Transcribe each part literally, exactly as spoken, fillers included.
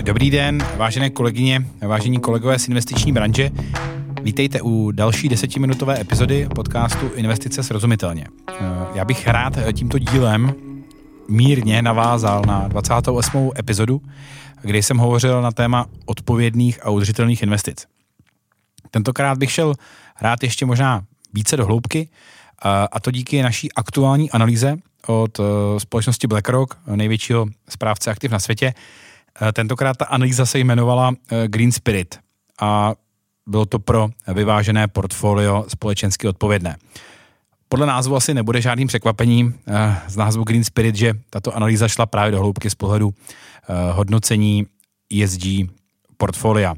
Dobrý den, vážené kolegyně, vážení kolegové z investiční branže. Vítejte u další desetiminutové epizody podcastu Investice srozumitelně. Já bych rád tímto dílem mírně navázal na dvacátou osmou epizodu, kde jsem hovořil na téma odpovědných a udržitelných investic. Tentokrát bych šel rád ještě možná více do hloubky, a to díky naší aktuální analýze od společnosti BlackRock, největšího správce aktiv na světě. Tentokrát ta analýza se jmenovala Green Spirit a bylo to pro vyvážené portfolio společensky odpovědné. Podle názvu asi nebude žádným překvapením z názvu Green Spirit, že tato analýza šla právě do hloubky z pohledu hodnocení E S G portfolia.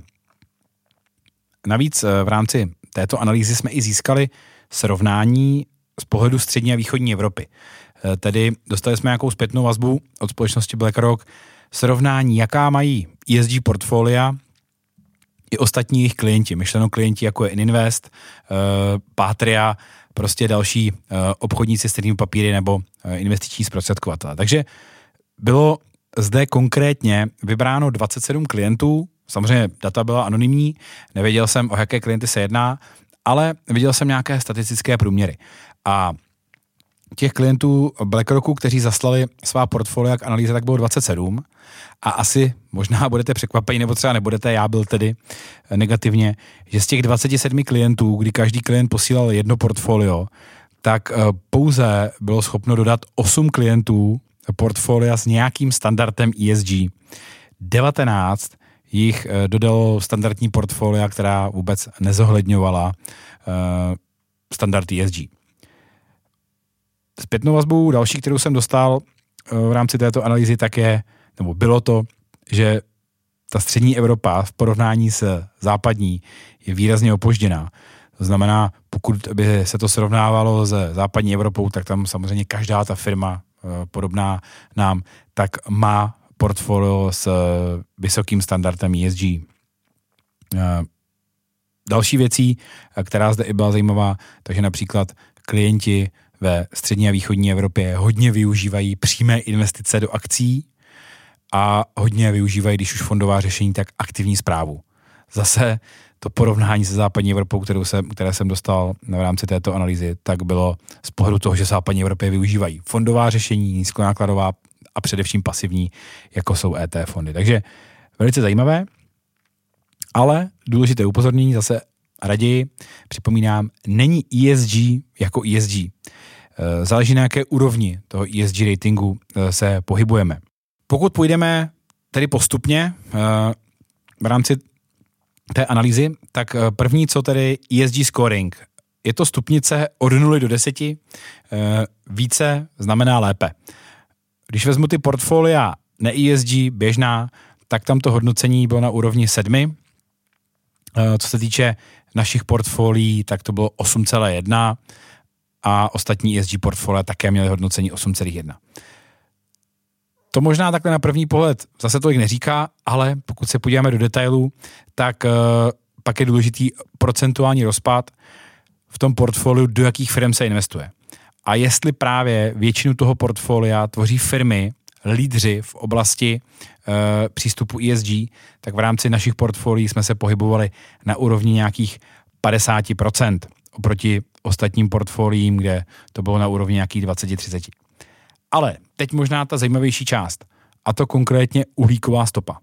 Navíc v rámci této analýzy jsme i získali srovnání z pohledu střední a východní Evropy. Tedy dostali jsme nějakou zpětnou vazbu od společnosti BlackRock, srovnání, jaká mají E S G portfolia i ostatní jejich klienti, myšleno klienti jako je Ininvest, Patria, prostě další obchodníci s cennými papíry nebo investiční zprostředkovatelé. Takže bylo zde konkrétně vybráno dvacet sedm klientů, samozřejmě data byla anonymní, nevěděl jsem, o jaké klienty se jedná, ale viděl jsem nějaké statistické průměry. A těch klientů BlackRocku, kteří zaslali svá portfolia k analýze, tak bylo dvacet sedm a asi možná budete překvapeni, nebo třeba nebudete, já byl tedy negativně, že z těch dvaceti sedmi klientů, kdy každý klient posílal jedno portfolio, tak pouze bylo schopno dodat osm klientů portfolia s nějakým standardem E S G. devatenáct jich dodalo standardní portfolia, která vůbec nezohledňovala standard E S G. Zpětnou vazbu další, kterou jsem dostal v rámci této analýzy, tak je, nebo bylo to, že ta střední Evropa v porovnání s západní je výrazně opožděná. To znamená, pokud by se to srovnávalo s západní Evropou, tak tam samozřejmě každá ta firma podobná nám, tak má portfolio s vysokým standardem E S G. Další věcí, která zde i byla zajímavá, takže například klienti ve střední a východní Evropě hodně využívají přímé investice do akcí a hodně využívají, když už fondová řešení, tak aktivní správu. Zase to porovnání se západní Evropou, kterou jsem, které jsem dostal v rámci této analýzy, tak bylo z pohledu toho, že v západní Evropě využívají fondová řešení, nízkonákladová a především pasivní, jako jsou E T F fondy. Takže velice zajímavé, ale důležité upozornění zase raději připomínám, není E S G jako E S G. Záleží na jaké úrovni toho E S G ratingu se pohybujeme. Pokud půjdeme tedy postupně v rámci té analýzy, tak první, co tedy E S G scoring. Je to stupnice od nuly do deseti, více znamená lépe. Když vezmu ty portfolia ne E S G běžná, tak tam to hodnocení bylo na úrovni sedmi. Co se týče našich portfolií, tak to bylo osm celá jedna a ostatní E S G portfolia také měly hodnocení osm celá jedna. To možná takhle na první pohled zase tolik neříká, ale pokud se podíváme do detailů, tak uh, pak je důležitý procentuální rozpad v tom portfoliu, do jakých firm se investuje. A jestli právě většinu toho portfolia tvoří firmy, lídři v oblasti uh, přístupu E S G, tak v rámci našich portfolií jsme se pohybovali na úrovni nějakých padesát procent oproti ostatním portfoliím, kde to bylo na úrovni nějakých dvacet až třicet. Ale teď možná ta zajímavější část, a to konkrétně uhlíková stopa.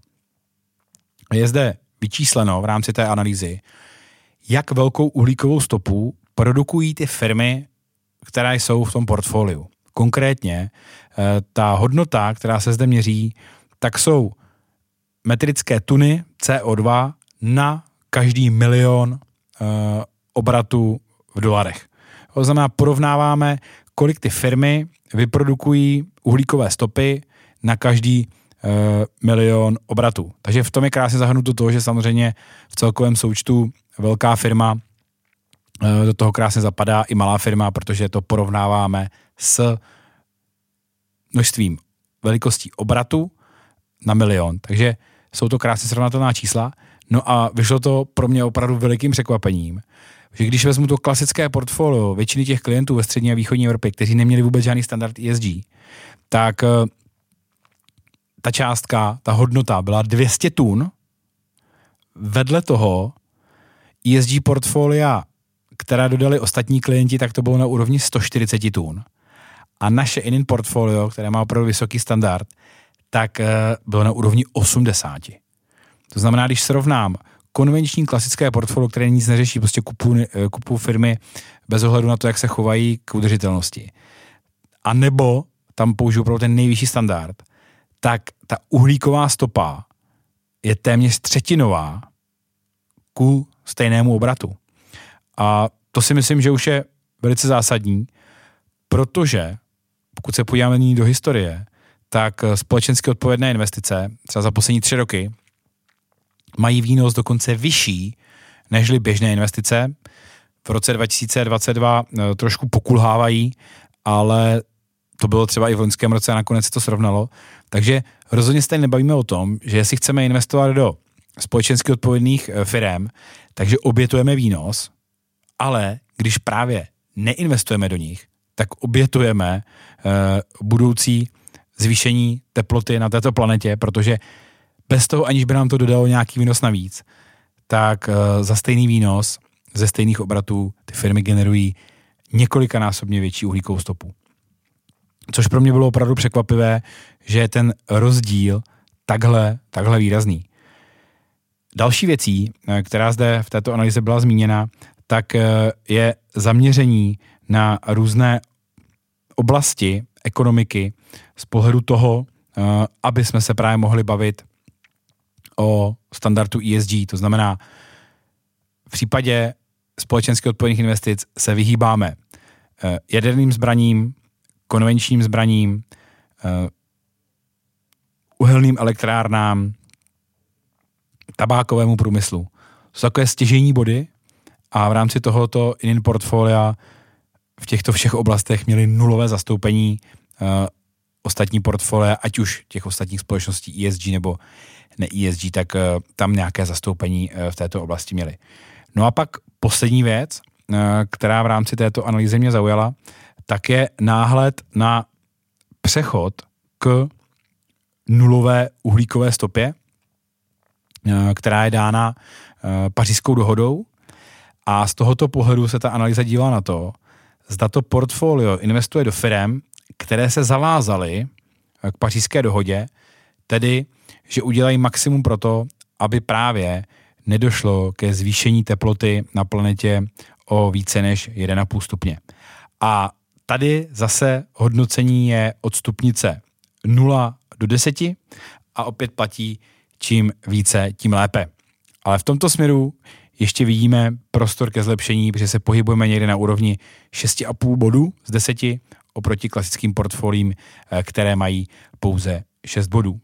Je zde vyčísleno v rámci té analýzy, jak velkou uhlíkovou stopu produkují ty firmy, které jsou v tom portfoliu. Konkrétně ta hodnota, která se zde měří, tak jsou metrické tuny C O dva na každý milion obratů v dolarech. To znamená, porovnáváme, kolik ty firmy vyprodukují uhlíkové stopy na každý e, milion obratů. Takže v tom je krásně zahrnuto to, že samozřejmě v celkovém součtu velká firma e, do toho krásně zapadá i malá firma, protože to porovnáváme s množstvím velikostí obratu na milion. Takže jsou to krásně srovnatelná čísla. No a vyšlo to pro mě opravdu velikým překvapením, že když vezmu to klasické portfolio většiny těch klientů ve střední a východní Evropě, kteří neměli vůbec žádný standard E S G, tak ta částka, ta hodnota byla dvě stě tun, vedle toho E S G portfolia, která dodali ostatní klienti, tak to bylo na úrovni sto čtyřicet tun. A naše in portfolio, které má opravdu vysoký standard, tak bylo na úrovni osmdesát. To znamená, když srovnám konvenční klasické portfolio, které nic neřeší, prostě kupuju, kupuju firmy bez ohledu na to, jak se chovají k udržitelnosti, a nebo tam použiju opravdu ten nejvyšší standard, tak ta uhlíková stopa je téměř třetinová ku stejnému obratu. A to si myslím, že už je velice zásadní, protože pokud se podíváme nyní do historie, tak společensky odpovědné investice třeba za poslední tři roky mají výnos dokonce vyšší nežli běžné investice. V roce dva tisíce dvacet dva trošku pokulhávají, ale to bylo třeba i v loňském roce a nakonec se to srovnalo. Takže rozhodně se tady nebavíme o tom, že jestli chceme investovat do společensky odpovědných firem, takže obětujeme výnos, ale když právě neinvestujeme do nich, tak obětujeme uh, budoucí zvýšení teploty na této planetě, protože bez toho, aniž by nám to dodalo nějaký výnos navíc, tak uh, za stejný výnos ze stejných obratů ty firmy generují několikanásobně větší uhlíkovou stopu. Což pro mě bylo opravdu překvapivé, že je ten rozdíl takhle, takhle výrazný. Další věcí, která zde v této analýze byla zmíněna, tak je zaměření na různé oblasti ekonomiky z pohledu toho, aby jsme se právě mohli bavit o standardu E S G. To znamená, v případě společensky odpovědných investic se vyhýbáme jaderným zbraním, konvenčním zbraním, uhelným elektrárnám, tabákovému průmyslu. Jsou takové stěžejní body a v rámci tohoto in portfolia v těchto všech oblastech měli nulové zastoupení uh, ostatní portfolia, ať už těch ostatních společností E S G nebo ne E S G, tak uh, tam nějaké zastoupení uh, v této oblasti měli. No a pak poslední věc, uh, která v rámci této analýzy mě zaujala, tak je náhled na přechod k nulové uhlíkové stopě, která je dána Pařížskou dohodou, a z tohoto pohledu se ta analýza dívá na to, zda to portfolio investuje do firem, které se zavázaly k Pařížské dohodě, tedy, že udělají maximum pro to, aby právě nedošlo ke zvýšení teploty na planetě o více než jedna celá pět stupně. A tady zase hodnocení je od stupnice nula do deseti a opět platí, čím více, tím lépe. Ale v tomto směru ještě vidíme prostor ke zlepšení, protože se pohybujeme někde na úrovni šest celá pět bodů z deseti oproti klasickým portfoliím, které mají pouze šest bodů.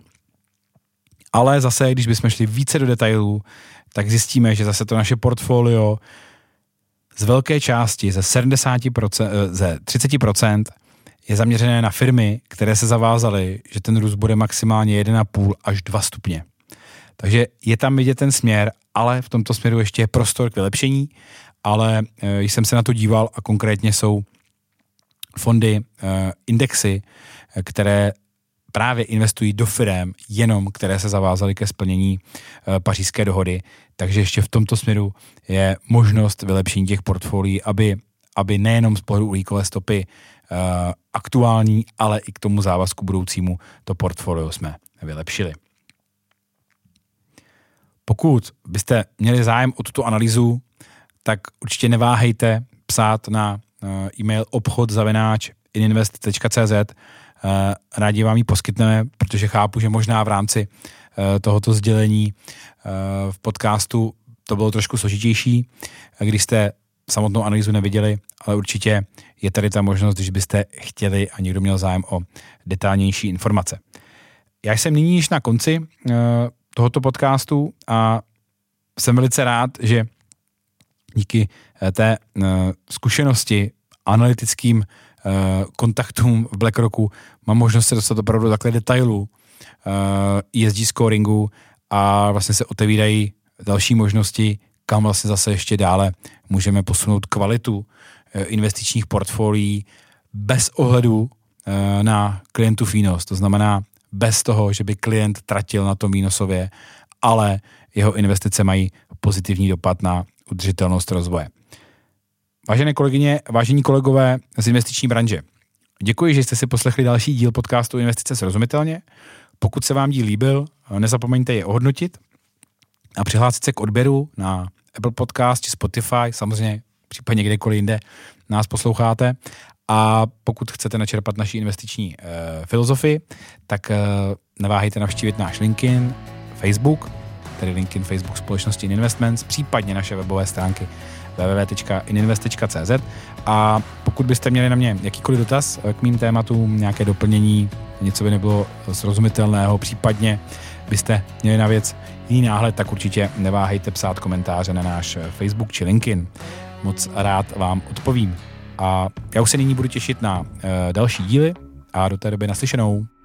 Ale zase, když bychom šli více do detailů, tak zjistíme, že zase to naše portfolio z velké části, ze sedmdesát procent, ze třicet procent je zaměřené na firmy, které se zavázaly, že ten růst bude maximálně jedna celá pět až dva stupně. Takže je tam vidět ten směr, ale v tomto směru ještě je prostor k vylepšení, ale když jsem se na to díval a konkrétně jsou fondy, indexy, které právě investují do firem jenom, které se zavázaly ke splnění Pařížské dohody, takže ještě v tomto směru je možnost vylepšení těch portfolií, aby, aby nejenom z pohledu uhlíkové stopy aktuální, ale i k tomu závazku budoucímu to portfolio jsme vylepšili. Pokud byste měli zájem o tuto analýzu, tak určitě neváhejte psát na e-mail obchod zavináč ininvest tečka cé zet. Rádi vám ji poskytneme, protože chápu, že možná v rámci tohoto sdělení v podcastu to bylo trošku složitější, když jste samotnou analýzu neviděli, ale určitě je tady ta možnost, když byste chtěli a někdo měl zájem o detailnější informace. Já jsem nyní již na konci tohoto podcastu a jsem velice rád, že díky té zkušenosti analytickým kontaktům v BlackRocku mám možnost se dostat opravdu do takhle detailů E S G scoringu a vlastně se otevírají další možnosti, kam vlastně zase ještě dále můžeme posunout kvalitu investičních portfolií bez ohledu na klientův výnos. To znamená bez toho, že by klient tratil na tom výnosově, ale jeho investice mají pozitivní dopad na udržitelnost rozvoje. Vážené kolegyně, vážení kolegové z investiční branže, děkuji, že jste si poslechli další díl podcastu Investice srozumitelně. Pokud se vám díl líbil, nezapomeňte je ohodnotit a přihlásit se k odběru na Apple Podcast či Spotify, samozřejmě případně kdekoliv jinde nás posloucháte. A pokud chcete načerpat naši investiční e, filozofii, tak e, neváhejte navštívit náš LinkedIn, Facebook, tedy LinkedIn Facebook společnosti Ininvestments, případně naše webové stránky w w w tečka ininvest tečka c z. A pokud byste měli na mě jakýkoliv dotaz k mým tématům, nějaké doplnění, něco by nebylo srozumitelného, případně byste měli na věc jiný náhled, tak určitě neváhejte psát komentáře na náš Facebook či LinkedIn. Moc rád vám odpovím. A já už se nyní budu těšit na uh, další díly a do té doby naslyšenou.